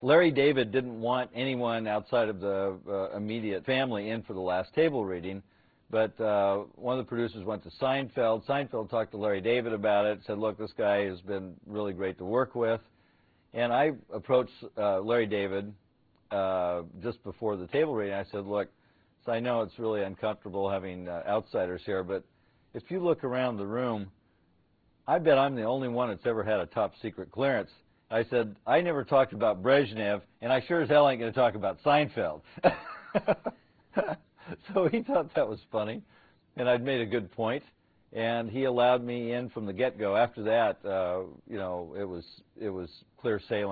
Larry David didn't want anyone outside of the immediate family in for the last table reading, but one of the producers went to Seinfeld. Seinfeld talked to Larry David about it, said, look, this guy has been really great to work with. And I approached Larry David just before the table reading. I said, look, so I know it's really uncomfortable having outsiders here, but if you look around the room, I bet I'm the only one that's ever had a top secret clearance. I said, I never talked about Brezhnev, and I sure as hell ain't going to talk about Seinfeld. So he thought that was funny, and I'd made a good point, and he allowed me in from the get-go. After that, you know, it was clear sailing.